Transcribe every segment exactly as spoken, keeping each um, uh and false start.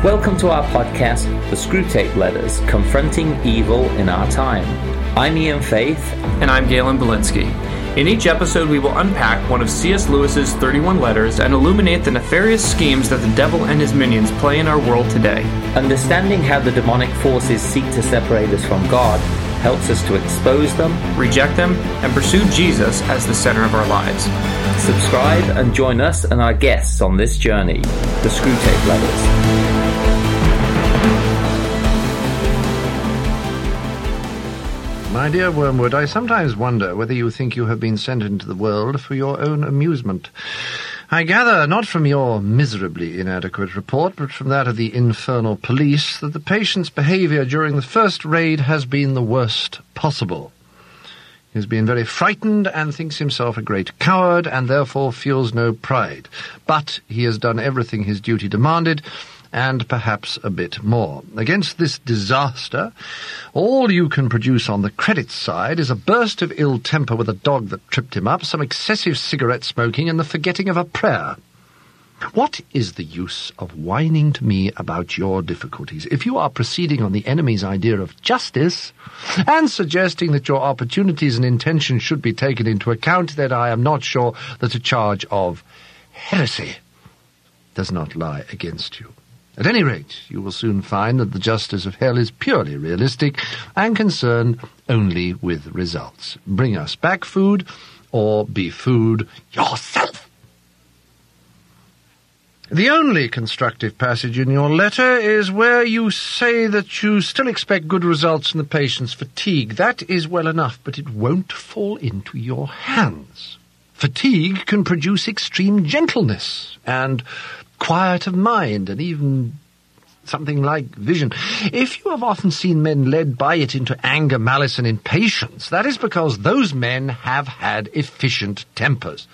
Welcome to our podcast, The Screwtape Letters, Confronting Evil in Our Time. I'm Ian Faith. And I'm Galen Belinsky. In each episode, we will unpack one of C S Lewis's thirty-one letters and illuminate the nefarious schemes that the devil and his minions play in our world today. Understanding how the demonic forces seek to separate us from God helps us to expose them, reject them, and pursue Jesus as the center of our lives. Subscribe and join us and our guests on this journey, The Screwtape Letters. My dear Wormwood, I sometimes wonder whether you think you have been sent into the world for your own amusement. I gather, not from your miserably inadequate report, but from that of the infernal police, that the patient's behaviour during the first raid has been the worst possible. He has been very frightened and thinks himself a great coward, and therefore feels no pride. But he has done everything his duty demanded, and perhaps a bit more. Against this disaster, all you can produce on the credit side is a burst of ill temper with a dog that tripped him up, some excessive cigarette smoking, and the forgetting of a prayer. What is the use of whining to me about your difficulties if you are proceeding on the enemy's idea of justice and suggesting that your opportunities and intentions should be taken into account? That I am not sure that a charge of heresy does not lie against you. At any rate, you will soon find that the justice of hell is purely realistic and concerned only with results. Bring us back food, or be food yourself. The only constructive passage in your letter is where you say that you still expect good results in the patient's fatigue. That is well enough, but it won't fall into your hands. Fatigue can produce extreme gentleness and quiet of mind, and even something like vision. If you have often seen men led by it into anger, malice, and impatience, that is because those men have had efficient tempers.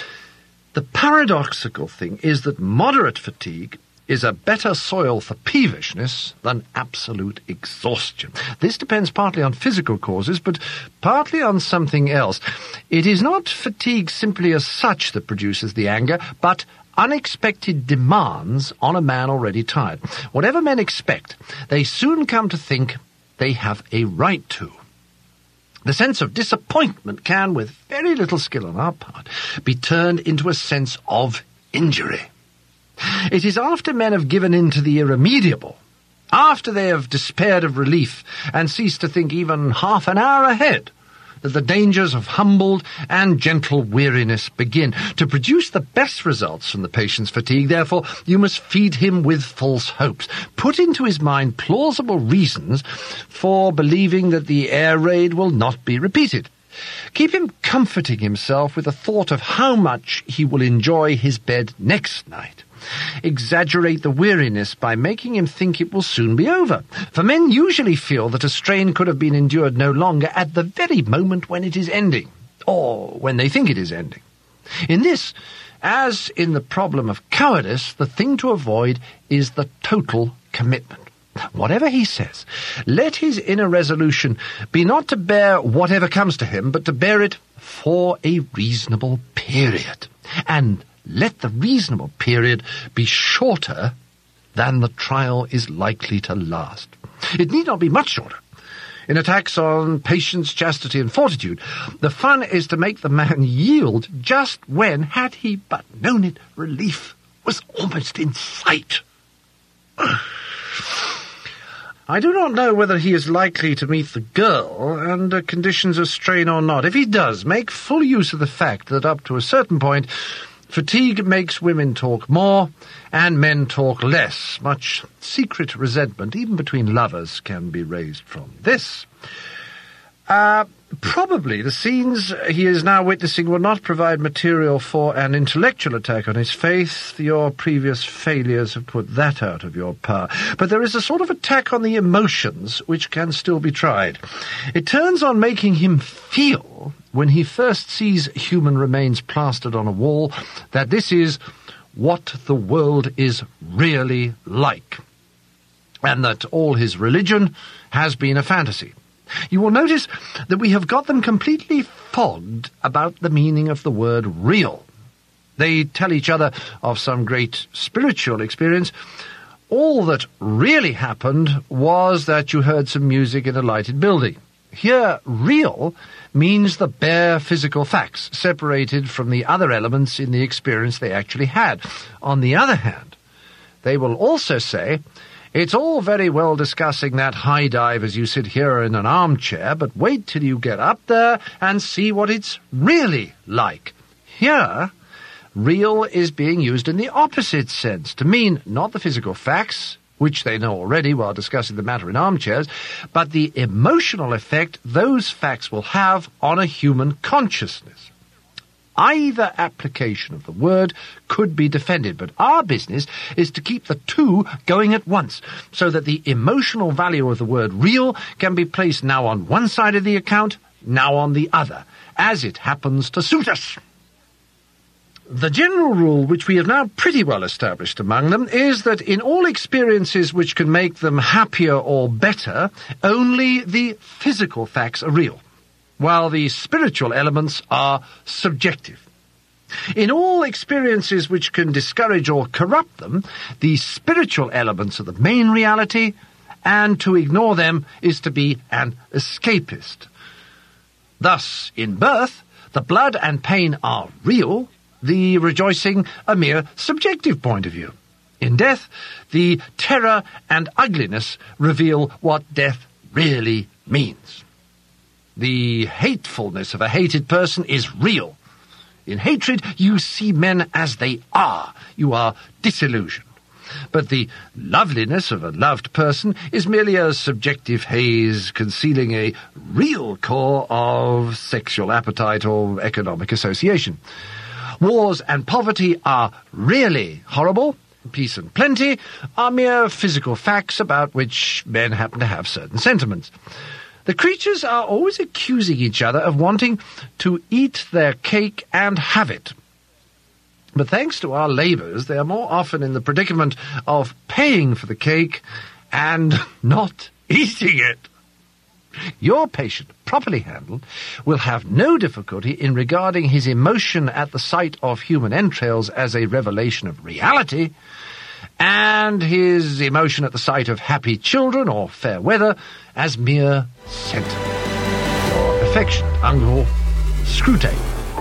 The paradoxical thing is that moderate fatigue is a better soil for peevishness than absolute exhaustion. This depends partly on physical causes, but partly on something else. It is not fatigue simply as such that produces the anger, but unexpected demands on a man already tired. Whatever men expect, they soon come to think they have a right to. The sense of disappointment can, with very little skill on our part, be turned into a sense of injury. It is after men have given in to the irremediable, after they have despaired of relief and ceased to think even half an hour ahead, that the dangers of humbled and gentle weariness begin. To produce the best results from the patient's fatigue, therefore, you must feed him with false hopes. Put into his mind plausible reasons for believing that the air raid will not be repeated. Keep him comforting himself with the thought of how much he will enjoy his bed next night. Exaggerate the weariness by making him think it will soon be over. For men usually feel that a strain could have been endured no longer at the very moment when it is ending, or when they think it is ending. In this, as in the problem of cowardice, the thing to avoid is the total commitment. Whatever he says, let his inner resolution be not to bear whatever comes to him, but to bear it for a reasonable period. And let the reasonable period be shorter than the trial is likely to last. It need not be much shorter. In attacks on patience, chastity, and fortitude, the fun is to make the man yield just when, had he but known it, relief was almost in sight. I do not know whether he is likely to meet the girl under conditions of strain or not. If he does, make full use of the fact that up to a certain point, fatigue makes women talk more, and men talk less. Much secret resentment, even between lovers, can be raised from this. Uh, probably the scenes he is now witnessing will not provide material for an intellectual attack on his faith. Your previous failures have put that out of your power. But there is a sort of attack on the emotions which can still be tried. It turns on making him feel, when he first sees human remains plastered on a wall, that this is what the world is really like, and that all his religion has been a fantasy. You will notice that we have got them completely fogged about the meaning of the word real. They tell each other of some great spiritual experience, all that really happened was that you heard some music in a lighted building. Here, real means the bare physical facts, separated from the other elements in the experience they actually had. On the other hand, they will also say, it's all very well discussing that high dive as you sit here in an armchair, but wait till you get up there and see what it's really like. Here, real is being used in the opposite sense, to mean not the physical facts, which they know already while discussing the matter in armchairs, but the emotional effect those facts will have on a human consciousness. Either application of the word could be defended, but our business is to keep the two going at once, so that the emotional value of the word real can be placed now on one side of the account, now on the other, as it happens to suit us. The general rule, which we have now pretty well established among them, is that in all experiences which can make them happier or better, only the physical facts are real, while the spiritual elements are subjective. In all experiences which can discourage or corrupt them, the spiritual elements are the main reality, and to ignore them is to be an escapist. Thus, in birth, the blood and pain are real, the rejoicing a mere subjective point of view. In death, the terror and ugliness reveal what death really means. The hatefulness of a hated person is real. In hatred, you see men as they are. You are disillusioned. But the loveliness of a loved person is merely a subjective haze concealing a real core of sexual appetite or economic association. Wars and poverty are really horrible. Peace and plenty are mere physical facts about which men happen to have certain sentiments. The creatures are always accusing each other of wanting to eat their cake and have it. But thanks to our labours, they are more often in the predicament of paying for the cake and not eating it. Your patient, properly handled, will have no difficulty in regarding his emotion at the sight of human entrails as a revelation of reality, and his emotion at the sight of happy children or fair weather as mere sentiment. Your affectionate uncle, Screwtape.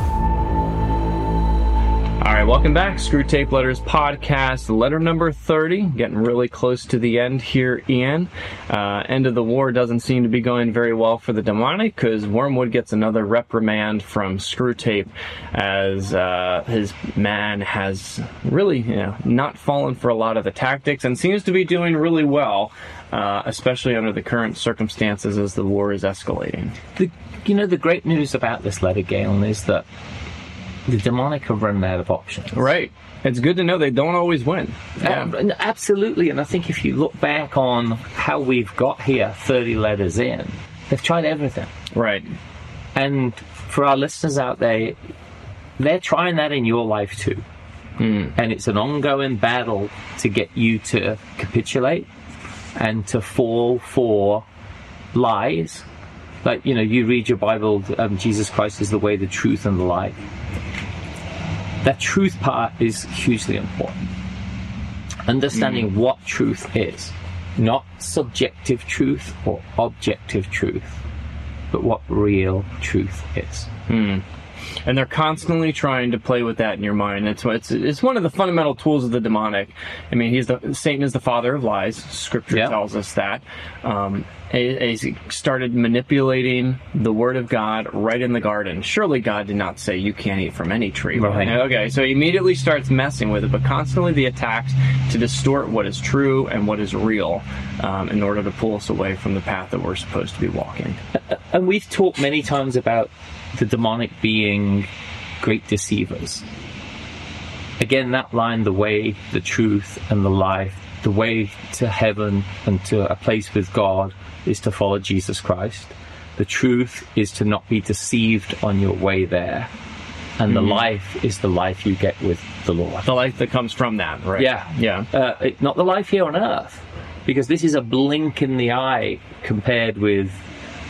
All right, welcome back. Screwtape Letters Podcast, letter number thirty. Getting really close to the end here, Ian. Uh, end of the war doesn't seem to be going very well for the demonic, because Wormwood gets another reprimand from Screwtape as uh, his man has really, you know, not fallen for a lot of the tactics and seems to be doing really well, uh, especially under the current circumstances as the war is escalating. The, you know, the great news about this letter, Galen, is that the demonic have run out of options. Right. It's good to know they don't always win. Yeah. Um, absolutely. And I think if you look back on how we've got here, thirty letters in, they've tried everything. Right. And for our listeners out there, they're trying that in your life too. Mm. And it's an ongoing battle to get you to capitulate and to fall for lies. Like, you know, you read your Bible, um, Jesus Christ is the way, the truth, and the life. That truth part is hugely important. Understanding mm. what truth is. Not subjective truth or objective truth, but what real truth is. Mm. And they're constantly trying to play with that in your mind. It's it's it's one of the fundamental tools of the demonic. I mean, he's the Satan is the father of lies. Scripture yep. tells us that. Um, he started manipulating the word of God right in the garden. Surely God did not say you can't eat from any tree. Right. Okay, so he immediately starts messing with it, but constantly the attacks to distort what is true and what is real um, in order to pull us away from the path that we're supposed to be walking. And we've talked many times about the demonic being great deceivers. Again, that line, the way, the truth, and the life, the way to heaven and to a place with God is to follow Jesus Christ. The truth is to not be deceived on your way there. And the mm-hmm. life is the life you get with the Lord. The life that comes from that, right? Yeah. Yeah. Uh, it, not the life here on earth, because this is a blink in the eye compared with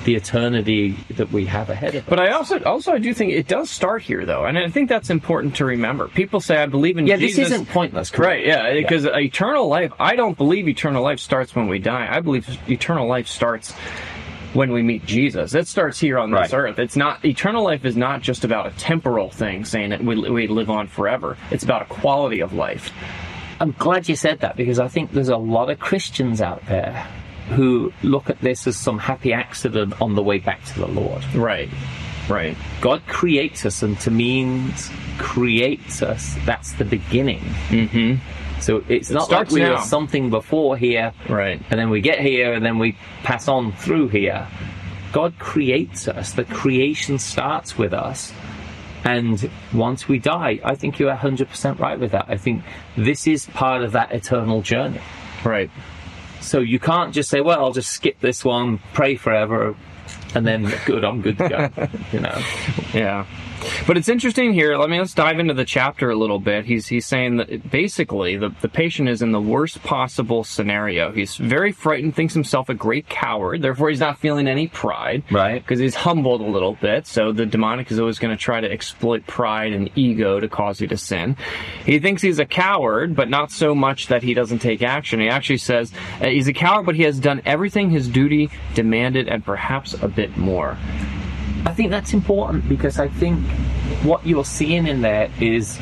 the eternity that we have ahead of us. But I also, also I do think it does start here, though, and I think that's important to remember. People say, I believe in yeah, Jesus. Yeah, this isn't pointless. Correct? Right, yeah, because yeah. eternal life, I don't believe eternal life starts when we die. I believe eternal life starts when we meet Jesus. It starts here on this right. earth. It's not, eternal life is not just about a temporal thing, saying that we, we live on forever. It's about a quality of life. I'm glad you said that, because I think there's a lot of Christians out there who look at this as some happy accident on the way back to the Lord. Right, right. God creates us, and to means creates us, that's the beginning. Mm-hmm. So it's it not like we now. were something before here, right? And then we get here, and then we pass on through here. God creates us. The creation starts with us. And once we die, I think you're one hundred percent right with that. I think this is part of that eternal journey. Right. So you can't just say, well, I'll just skip this one, pray forever, and then good, I'm good to go. You know? Yeah. But it's interesting here. Let me let's dive into the chapter a little bit. He's he's saying that basically the, the patient is in the worst possible scenario. He's very frightened, thinks himself a great coward. Therefore, he's not feeling any pride, right? Because he's humbled a little bit. So the demonic is always going to try to exploit pride and ego to cause you to sin. He thinks he's a coward, but not so much that he doesn't take action. He actually says uh, he's a coward, but he has done everything his duty demanded, and perhaps a bit more. I think that's important, because I think what you're seeing in there is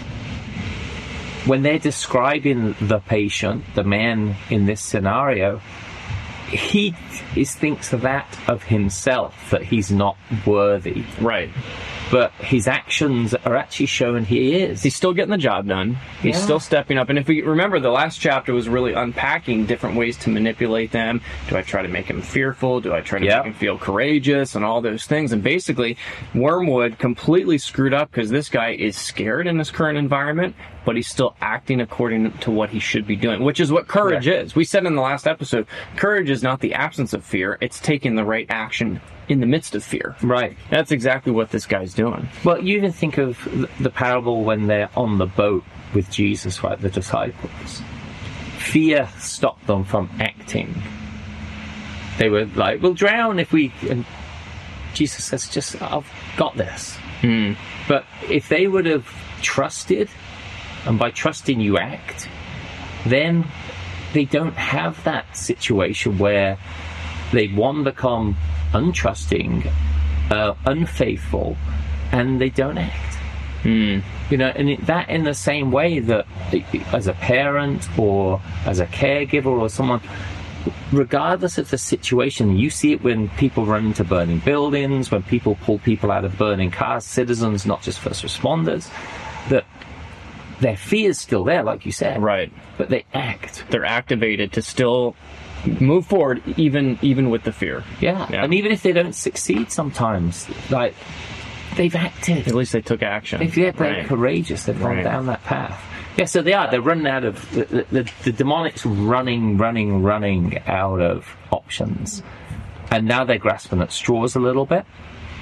when they're describing the patient, the man in this scenario, he is, thinks of that of himself, that he's not worthy. Right. But his actions are actually showing he is. He's still getting the job done. He's yeah. still stepping up. And if we remember, the last chapter was really unpacking different ways to manipulate them. Do I try to make him fearful? Do I try to yeah. make him feel courageous? And all those things. And basically, Wormwood completely screwed up, because this guy is scared in this current environment, but he's still acting according to what he should be doing, which is what courage right. is. We said in the last episode, courage is not the absence of fear. It's taking the right action in the midst of fear. Right. That's exactly what this guy's doing. Well, you even think of the parable when they're on the boat with Jesus, right, the disciples. Fear stopped them from acting. They were like, we'll drown if we... And Jesus says, just, I've got this. Mm. But if they would have trusted, and by trusting you act, then they don't have that situation where they, one, become untrusting, uh, unfaithful, and they don't act. Mm. You know, and it, that in the same way that as a parent or as a caregiver or someone, regardless of the situation, you see it when people run into burning buildings, when people pull people out of burning cars, citizens, not just first responders, that their fear is still there, like you said. Right. But they act. They're activated to still move forward, even even with the fear. Yeah. yeah. And even if they don't succeed sometimes, like, they've acted. At least they took action. If they're, they're right. courageous, they've right. gone down that path. Yeah, so they are. They're running out of... The, the, the demonic's running, running, running out of options. And now they're grasping at straws a little bit.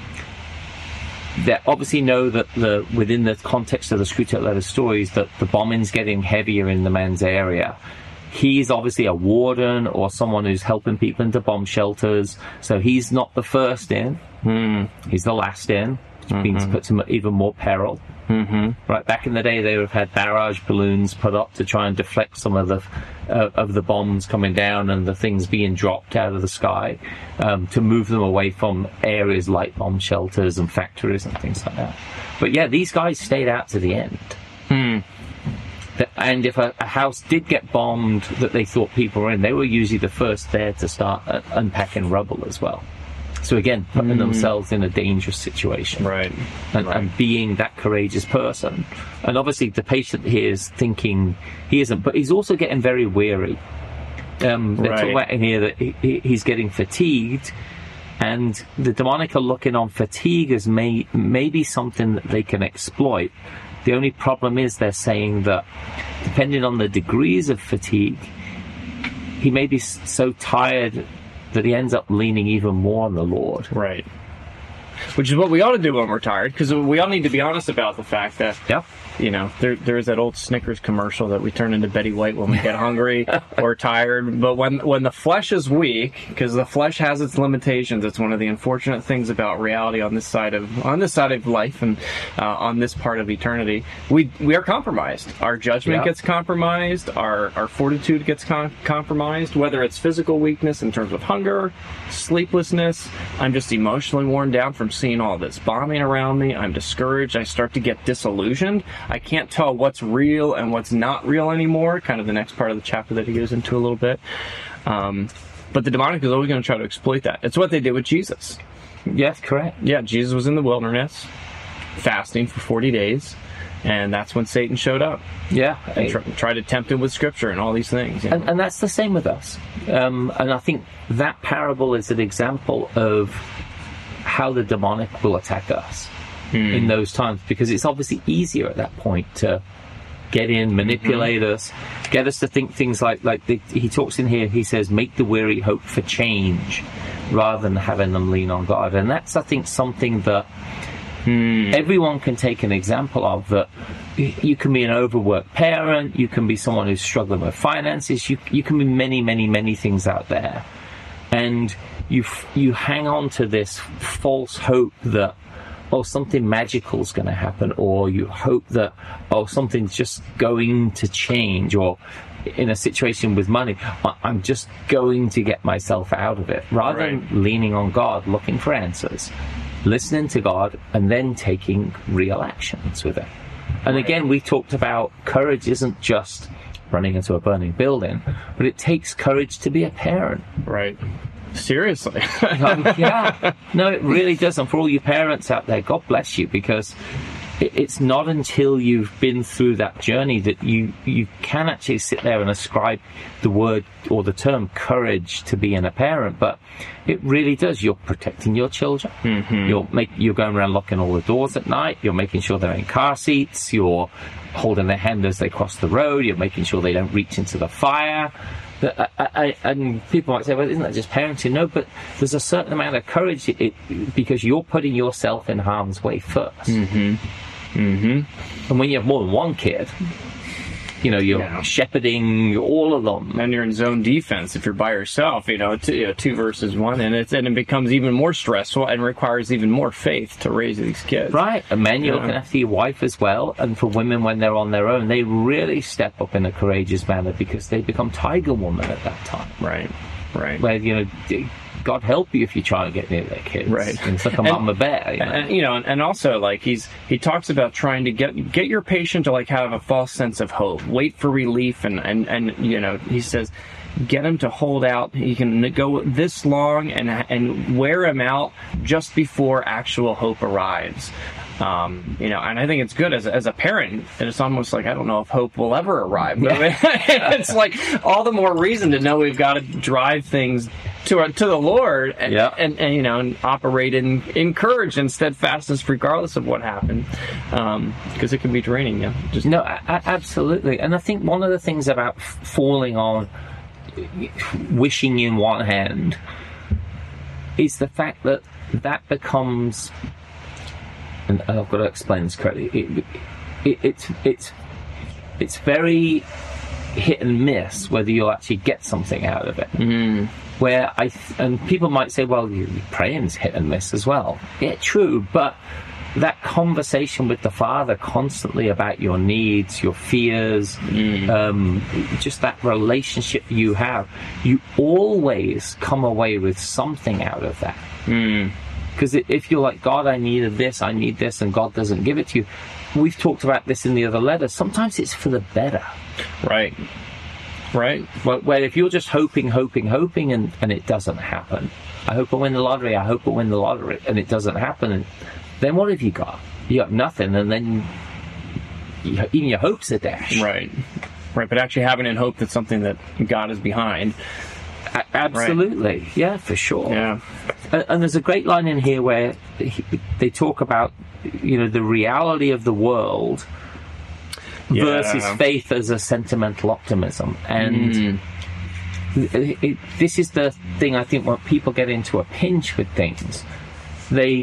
They obviously know that the within the context of the Screwtape Letters stories that the bombing's getting heavier in the man's area. He's obviously a warden or someone who's helping people into bomb shelters, so he's not the first in. Mm. He's the last in, which mm-hmm. means puts him at even more peril. Mm-hmm. Right, back in the day, they would have had barrage balloons put up to try and deflect some of the uh, of the bombs coming down and the things being dropped out of the sky, um, to move them away from areas like bomb shelters and factories and things like that. But yeah, these guys stayed out to the end. Hmm. And if a, a house did get bombed that they thought people were in, they were usually the first there to start uh, unpacking rubble as well. So again, putting mm. themselves in a dangerous situation. Right. And, right. and being that courageous person. And obviously the patient here is thinking he isn't, but he's also getting very weary. Um, they're right. talking about in here that he, he's getting fatigued, and the demonic are looking on fatigue as may, maybe something that they can exploit. The only problem is they're saying that depending on the degrees of fatigue, he may be so tired that he ends up leaning even more on the Lord. Right. which is what we ought to do when we're tired, because we all need to be honest about the fact that, Yeah. you know, there, there's that old Snickers commercial that we turn into Betty White when we get hungry or tired. But when when the flesh is weak, because the flesh has its limitations, it's one of the unfortunate things about reality on this side of on this side of life and uh, on this part of eternity. We we are compromised. Our judgment Yeah. gets compromised. Our our fortitude gets com- compromised. Whether it's physical weakness in terms of hunger, sleeplessness. I'm just emotionally worn down from seeing all this bombing around me. I'm discouraged. I start to get disillusioned. I can't tell what's real and what's not real anymore, kind of the next part of the chapter that he goes into a little bit. Um, but the demonic is always going to try to exploit that. It's what they did with Jesus. Yes, correct. Yeah, Jesus was in the wilderness, fasting for forty days, and that's when Satan showed up. Yeah. And tr- tried to tempt him with Scripture and all these things. You know? And, and that's the same with us. Um, and I think that parable is an example of how the demonic will attack us mm. in those times, because it's obviously easier at that point to get in, manipulate mm-hmm. us, get us to think things like, like the, he talks in here, he says, make the weary hope for change rather than having them lean on God. And that's, I think, something that mm. everyone can take an example of, that you can be an overworked parent, you can be someone who's struggling with finances, you, you can be many, many, many things out there. And you you hang on to this false hope that, oh, something magical is going to happen, or you hope that, oh, something's just going to change, or in a situation with money, I'm just going to get myself out of it, rather right. than leaning on God, looking for answers, listening to God, and then taking real actions with it. And right. again, we talked about courage isn't just running into a burning building, but it takes courage to be a parent. Right. Seriously. um, yeah. No, it really does. And for all you parents out there, God bless you, because it, it's not until you've been through that journey that you, you can actually sit there and ascribe the word or the term courage to being a parent. But it really does. You're protecting your children. Mm-hmm. You're make, you're going around locking all the doors at night. You're making sure they're in car seats. You're holding their hand as they cross the road. You're making sure they don't reach into the fire. I, I, and people might say, well, isn't that just parenting? No, but there's a certain amount of courage it, it, because you're putting yourself in harm's way first. Mm-hmm. Mm-hmm. And when you have more than one kid, you know, you're yeah. shepherding all of them. And you're in zone defense if you're by yourself, you know, two, you know, two versus one. And, it's, and it becomes even more stressful and requires even more faith to raise these kids. Right. And men, you're yeah. looking after your wife as well. And for women, when they're on their own, they really step up in a courageous manner because they become Tiger Woman at that time. Right. Right. Where, you know, God help you if you try to get near their kids. Right. It's like a mama bear, you know. And, you know, and also, like, he's he talks about trying to get get your patient to, like, have a false sense of hope, wait for relief, and, and, and you know, he says, get him to hold out. He can go this long and and wear him out just before actual hope arrives. Um, you know, and I think it's good as a, as a parent, and it's almost like, I don't know if hope will ever arrive, but yeah. I mean, it's like all the more reason to know we've got to drive things to our, to the Lord and, yeah. and, and, you know, and operate in, in courage and steadfastness regardless of what happened, um, because it can be draining. Yeah, just no, a- absolutely. And I think one of the things about f- falling on wishing in one hand is the fact that that becomes, and I've got to explain this correctly, it, it, it's it's it's very hit and miss whether you'll actually get something out of it. Mm. Where I th- and people might say, well, you, praying's hit and miss as well. Yeah, true, but that conversation with the Father constantly about your needs, your fears, mm. um, just that relationship you have, you always come away with something out of that. Mm. Because if you're like, God, I needed this, I need this, and God doesn't give it to you, we've talked about this in the other letters, sometimes it's for the better. Right. Right. Where, where if you're just hoping, hoping, hoping, and, and it doesn't happen, I hope I win the lottery, I hope I win the lottery, and it doesn't happen, and then what have you got? You got nothing, and then you, even your hopes are dashed. Right. Right, but actually having in hope that's something that God is behind. A- absolutely, right. Yeah, for sure. Yeah. And, and there's a great line in here where he, they talk about, you know, the reality of the world yeah. versus faith as a sentimental optimism. And mm. it, it, this is the thing, I think, when people get into a pinch with things, they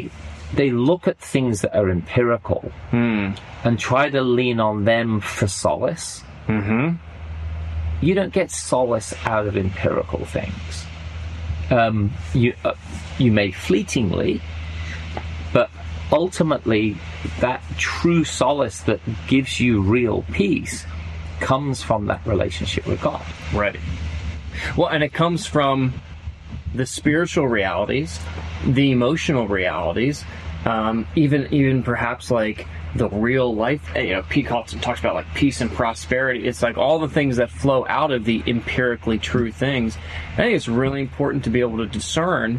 they look at things that are empirical Mm. and try to lean on them for solace. Mm-hmm. You don't get solace out of empirical things. Um, you uh, you may fleetingly, but ultimately, that true solace that gives you real peace comes from that relationship with God. Right. Well, and it comes from the spiritual realities, the emotional realities, um, even even perhaps like the real life. You know, Pete Halton talks about like peace and prosperity. It's like all the things that flow out of the empirically true things. I think it's really important to be able to discern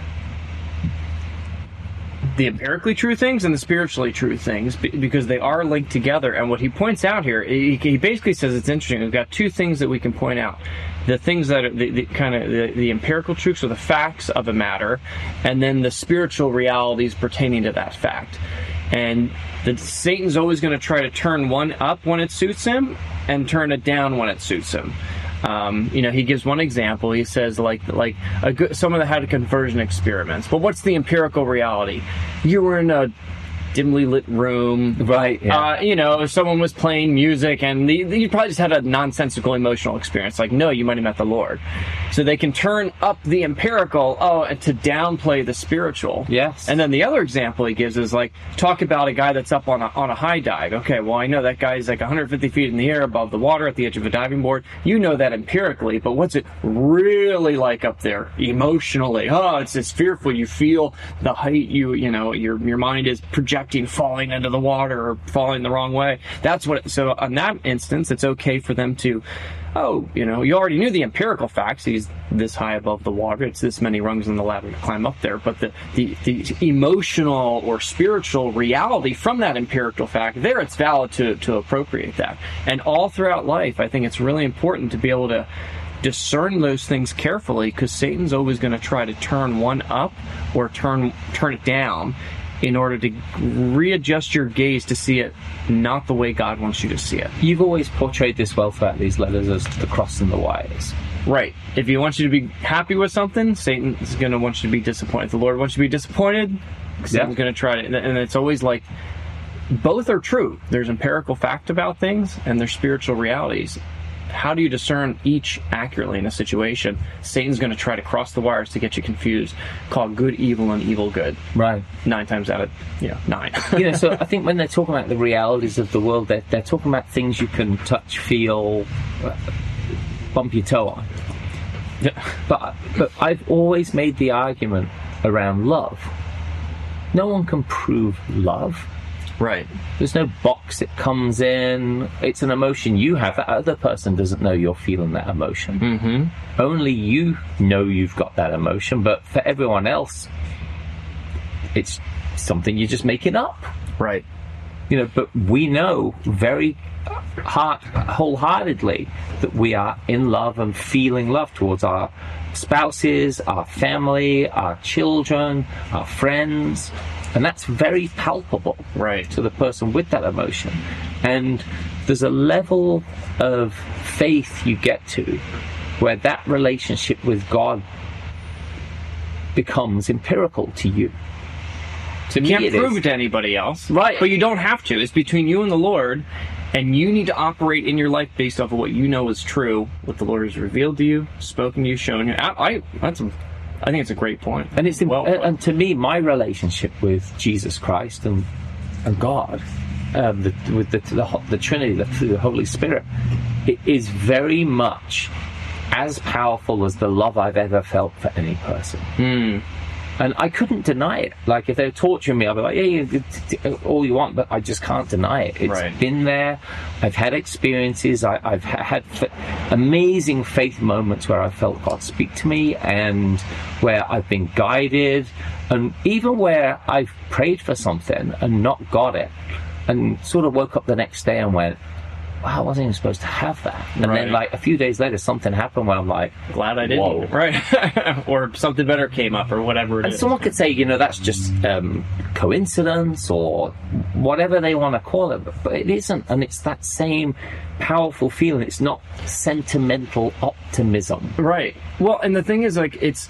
the empirically true things and the spiritually true things, because they are linked together. And what he points out here, he, he basically says it's interesting. We've got two things that we can point out: the things that are the, the kind of the, the empirical truths or the facts of a matter, and then the spiritual realities pertaining to that fact. And the, Satan's always going to try to turn one up when it suits him and turn it down when it suits him. Um, you know, he gives one example. He says, like, like a good, someone that had conversion experiments. But what's the empirical reality? You were in a dimly lit room, right? Yeah. Uh, you know, if someone was playing music, and the, the, you probably just had a nonsensical emotional experience. Like, no, you might have met the Lord. So they can turn up the empirical, oh, and to downplay the spiritual. Yes. And then the other example he gives is like, talk about a guy that's up on a on a high dive. Okay, well, I know that guy's like one hundred fifty feet in the air above the water at the edge of a diving board. You know that empirically, but what's it really like up there emotionally? Oh, it's it's fearful. You feel the height. You you know your your mind is projecting falling into the water or falling the wrong way. That's what. It, so on that instance, it's okay for them to, oh, you know, you already knew the empirical facts. He's this high above the water. It's this many rungs in the ladder to climb up there. But the, the, the emotional or spiritual reality from that empirical fact, there it's valid to, to appropriate that. And all throughout life, I think it's really important to be able to discern those things carefully, because Satan's always going to try to turn one up or turn turn it down in order to readjust your gaze to see it not the way God wants you to see it. You've always portrayed this well throughout these letters as the cross and the wires. Right. If he wants you to be happy with something, Satan is going to want you to be disappointed. If the Lord wants you to be disappointed, Satan's Yeah. going to try to... And it's always like, both are true. There's empirical fact about things, and there's spiritual realities. How do you discern each accurately in a situation? Satan's going to try to cross the wires to get you confused, call good evil and evil good. Right. Nine times out of, you know, nine. You know, so I think when they're talking about the realities of the world, they're, they're talking about things you can touch, feel, uh, bump your toe on. But, but I've always made the argument around love. No one can prove love. Right. There's no box it comes in. It's an emotion you have. That other person doesn't know you're feeling that emotion. Mm-hmm. Only you know you've got that emotion, but for everyone else, it's something you're just making up. Right. You know, but we know very heart, wholeheartedly that we are in love and feeling love towards our spouses, our family, our children, our friends. And that's very palpable, right, to the person with that emotion. And there's a level of faith you get to where that relationship with God becomes empirical to you. To you me, can't it prove is. it to anybody else. Right. But you don't have to. It's between you and the Lord, and you need to operate in your life based off of what you know is true, what the Lord has revealed to you, spoken to you, shown you. I, I that's a I think it's a great point. And it's well, and, and to me, my relationship with Jesus Christ and and God, um, the, with the, the the Trinity, the, the Holy Spirit, it is very much as powerful as the love I've ever felt for any person. Mm. And I couldn't deny it. Like, if they were torturing me, I'd be like, yeah, yeah, all you want, but I just can't deny it. It's right. been there. I've had experiences. I, I've ha- had f- amazing faith moments where I felt God speak to me, and where I've been guided, and even where I've prayed for something and not got it, and sort of woke up the next day and went, wow, I wasn't even supposed to have that. And right. then, like, a few days later, something happened where I'm like, glad I didn't. Whoa. Right. Or something better came up, or whatever it and is. someone could say, you know, that's just um, coincidence, or whatever they want to call it, but, but it isn't. And it's that same powerful feeling. It's not sentimental optimism. Right. Well, and the thing is, like, it's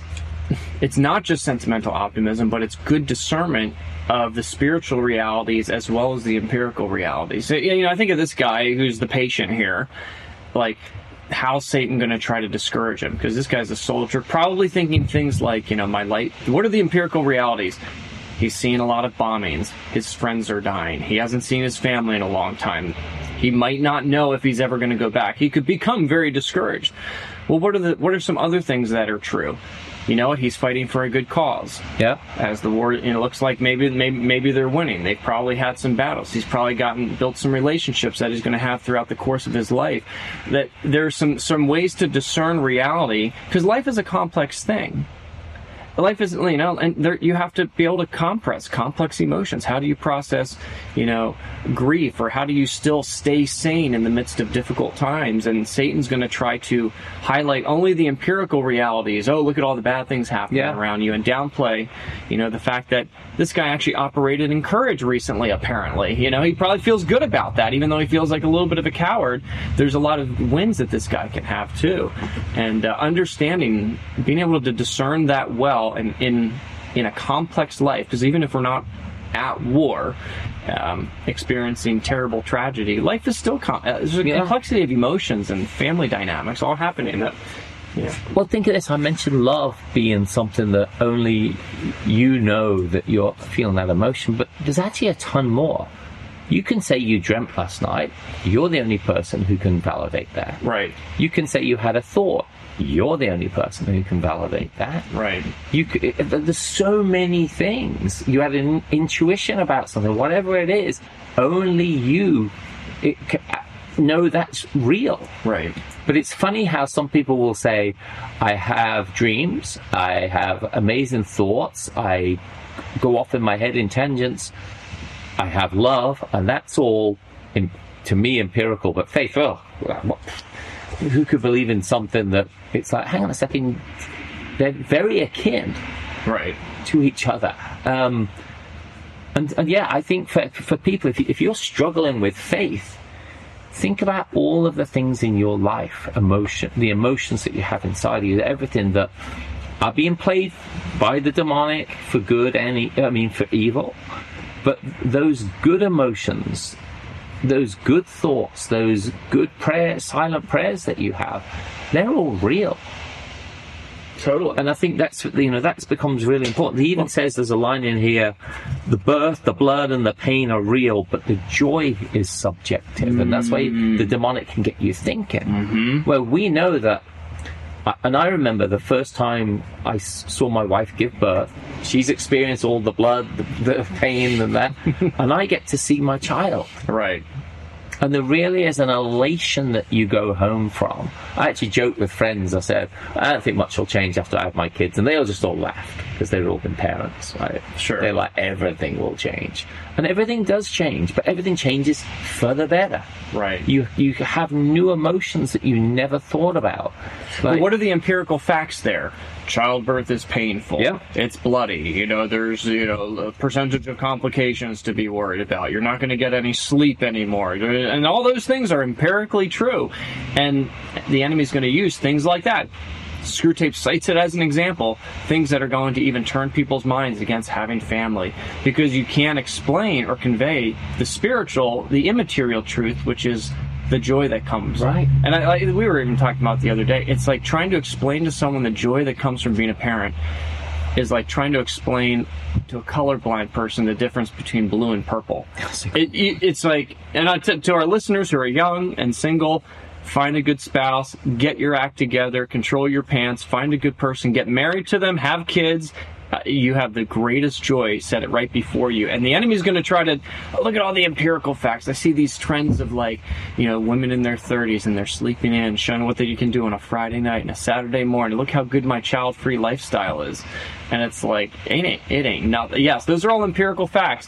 it's not just sentimental optimism, but it's good discernment of the spiritual realities as well as the empirical realities. So, you know, I think of this guy who's the patient here, like, how's Satan going to try to discourage him? Because this guy's a soldier, probably thinking things like, you know, my light, what are the empirical realities? He's seen a lot of bombings. His friends are dying. He hasn't seen his family in a long time. He might not know if he's ever going to go back. He could become very discouraged. Well, what are the what are some other things that are true? You know what? He's fighting for a good cause. Yeah. As the war, you know, looks like maybe maybe maybe they're winning. They've probably had some battles. He's probably gotten built some relationships that he's going to have throughout the course of his life. That there's some some ways to discern reality, because life is a complex thing. Life is, you know, and there, you have to be able to compress complex emotions. How do you process, you know, grief, or how do you still stay sane in the midst of difficult times? And Satan's going to try to highlight only the empirical realities. Oh, look at all the bad things happening yeah. around you, and downplay, you know, the fact that this guy actually operated in courage recently, apparently. You know, he probably feels good about that, even though he feels like a little bit of a coward. There's a lot of wins that this guy can have, too. And uh, understanding, being able to discern that well, and in in a complex life, because even if we're not at war, um, experiencing terrible tragedy, life is still com- uh, there's a yeah. complexity of emotions and family dynamics all happening. That, yeah. Well, think of this. I mentioned love being something that only you know that you're feeling that emotion, but there's actually a ton more. You can say you dreamt last night. You're the only person who can validate that. Right. You can say you had a thought. You're the only person who can validate that. Right. You could, there's so many things. You had an intuition about something, whatever it is. Only you it, know that's real. Right. But it's funny how some people will say, I have dreams, I have amazing thoughts, I go off in my head in tangents, I have love, and that's all, in, to me, empirical. But faith, oh, what? Who could believe in something that it's like, hang on a second, they're very akin right. to each other. Um, and, and yeah, I think for, for people, if, you, if you're struggling with faith, think about all of the things in your life, emotion, the emotions that you have inside of you, everything that are being played by the demonic for good and, e- I mean, for evil. But those good emotions, those good thoughts, those good prayers, silent prayers that you have, they're all real. Totally. And I think that's, you know, that becomes really important. He even says, there's a line in here, the birth, the blood, and the pain are real, but the joy is subjective. Mm-hmm. And that's why the demonic can get you thinking. Mm-hmm. Well, we know that, and I remember the first time I saw my wife give birth, she's experienced all the blood, the, the pain and that, and I get to see my child. Right. And there really is an elation that you go home from. I actually joked with friends, I said, I don't think much will change after I have my kids. And they all just all laughed, because they've all been parents, right? Sure. They're like, everything will change. And everything does change, but everything changes for the better. Right. You you have new emotions that you never thought about. Like, but what are the empirical facts there? Childbirth is painful. Yeah. It's bloody. You know, there's, you know, a percentage of complications to be worried about. You're not going to get any sleep anymore. And all those things are empirically true. And the enemy's going to use things like that. Screwtape cites it as an example, things that are going to even turn people's minds against having family, because you can't explain or convey the spiritual, the immaterial truth, which is the joy that comes. Right. And I, I, we were even talking about the other day, it's like trying to explain to someone the joy that comes from being a parent is like trying to explain to a colorblind person the difference between blue and purple. It, it, it's like, and to, to our listeners who are young and single, find a good spouse, get your act together, control your pants, find a good person, get married to them, have kids. Uh, you have the greatest joy set it right before you. And the enemy's going to try to oh, look at all the empirical facts. I see these trends of, like, you know, women in their thirties and they're sleeping in, showing what they, you can do on a Friday night and a Saturday morning. Look how good my child-free lifestyle is. And it's like, ain't it? It ain't. Not, yes, those are all empirical facts.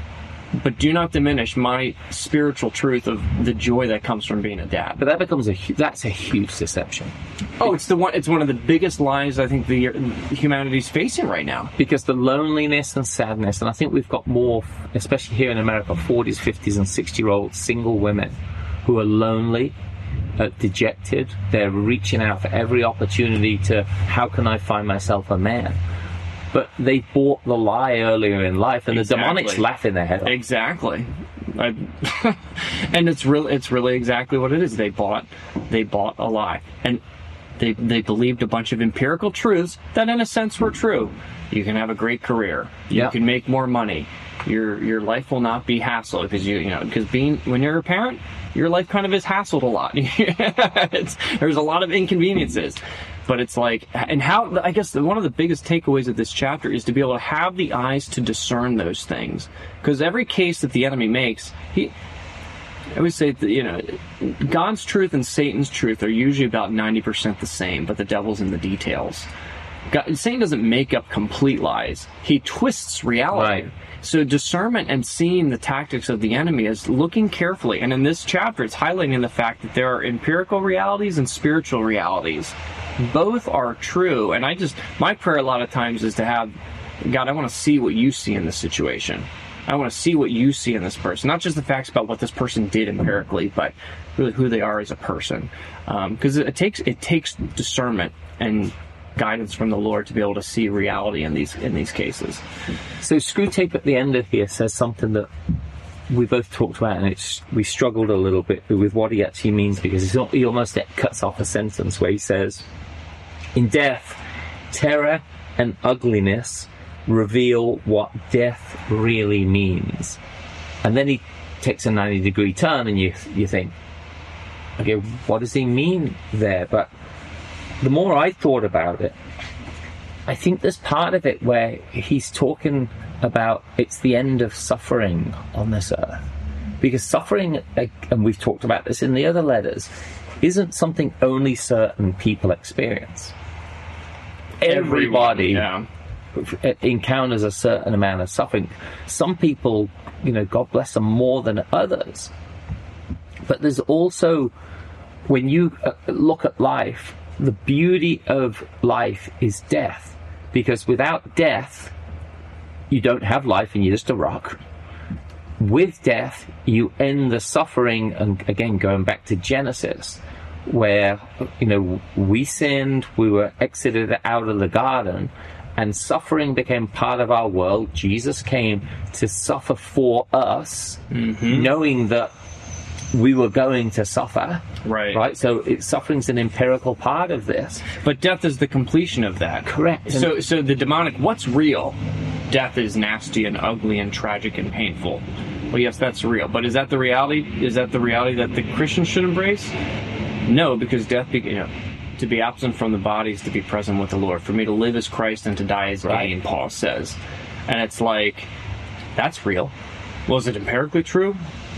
But do not diminish my spiritual truth of the joy that comes from being a dad. But that becomes a hu- that's a huge deception. Oh, it's the one. It's one of the biggest lies I think the humanity's facing right now. Because the loneliness and sadness, and I think we've got more, especially here in America, forties, fifties, and sixty-year-old single women who are lonely, uh, dejected. They're reaching out for every opportunity to, how can I find myself a man? But they bought the lie earlier in life, and Exactly. the demonics laugh in their head off. Exactly. I, and it's really, it's really exactly what it is. They bought, they bought a lie, and they they believed a bunch of empirical truths that, in a sense, were true. You can have a great career. You Yeah. can make more money. Your your life will not be hassled because you you know because being when you're a parent, your life kind of is hassled a lot. it's, there's a lot of inconveniences. But it's like, and how, I guess one of the biggest takeaways of this chapter is to be able to have the eyes to discern those things. Because every case that the enemy makes, he, I always say that, you know, God's truth and Satan's truth are usually about ninety percent the same, but the devil's in the details. God, Satan doesn't make up complete lies. He twists reality. Right. So discernment and seeing the tactics of the enemy is looking carefully. And in this chapter, it's highlighting the fact that there are empirical realities and spiritual realities. Both are true. And I just, my prayer a lot of times is to have, God, I want to see what you see in this situation. I want to see what you see in this person. Not just the facts about what this person did empirically, but really who they are as a person. Because um, it takes it takes discernment and guidance from the Lord to be able to see reality in these in these cases. So Screwtape at the end of here says something that we both talked about, and it's we struggled a little bit with what he actually means, because he's not, he almost cuts off a sentence where he says, in death, terror and ugliness reveal what death really means. And then he takes a ninety degree turn, and you you think, okay, what does he mean there? But the more I thought about it, I think there's part of it where he's talking about it's the end of suffering on this earth. Because suffering, and we've talked about this in the other letters, isn't something only certain people experience. Everybody yeah. encounters a certain amount of suffering. Some people, you know, God bless them more than others. But there's also, when you look at life, the beauty of life is death. Because without death, you don't have life and you're just a rock. With death, you end the suffering, and again, going back to Genesis, where, you know, we sinned, we were exited out of the garden, and suffering became part of our world. Jesus came to suffer for us, mm-hmm. knowing that we were going to suffer. Right. Right? So it, suffering's an empirical part of this. But death is the completion of that. Correct. So so the demonic, what's real? Death is nasty and ugly and tragic and painful. Well, yes, that's real. But is that the reality? Is that the reality that the Christians should embrace? No, because death, you know, to be absent from the body is to be present with the Lord. For me to live as Christ and to die as Right. gain, Paul says. And it's like, that's real. Well, is it empirically true?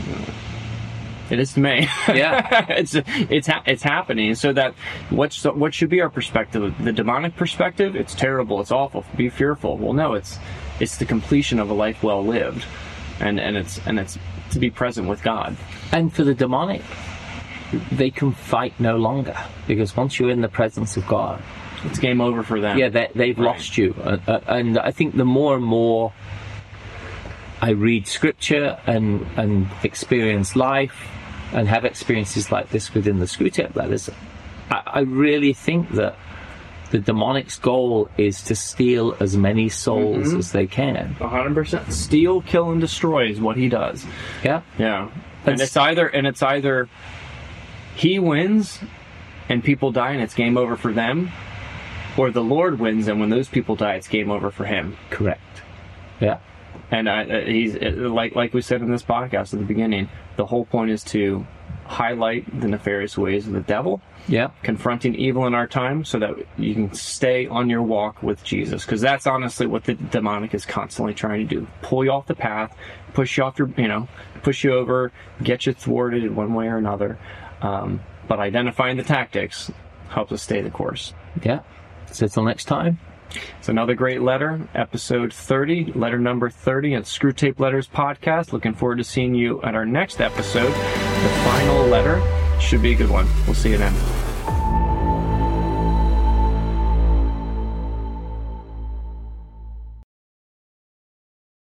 It is to me. Yeah. it's it's ha- it's happening. So that what's what should be our perspective? The demonic perspective? It's terrible. It's awful. Be fearful. Well, no. It's it's the completion of a life well lived, and and it's and it's to be present with God. And for the demonic, they can fight no longer, because once you're in the presence of God, It's game over for them. yeah, they, they've Right. lost you. Uh, uh, and I think the more and more I read scripture and and experience life, and have experiences like this within the Screwtape letters, I, I really think that the demonic's goal is to steal as many souls Mm-hmm. as they can. one hundred percent. Steal, kill, and destroy is what he does. Yeah. Yeah. And That's- it's either and it's either he wins and people die and it's game over for them, or the Lord wins and when those people die, it's game over for him. Correct. Yeah. And uh, uh, he's uh, like like we said in this podcast at the beginning, the whole point is to highlight the nefarious ways of the devil, Yeah. confronting evil in our time, so that you can stay on your walk with Jesus. Because that's honestly what the demonic is constantly trying to do: pull you off the path, push you off your, you know, push you over, get you thwarted in one way or another. Um, but identifying the tactics helps us stay the course. Yeah. So till next time. It's another great letter, episode thirty, letter number thirty at Screwtape Letters Podcast. Looking forward to seeing you at our next episode. The final letter should be a good one. We'll see you then.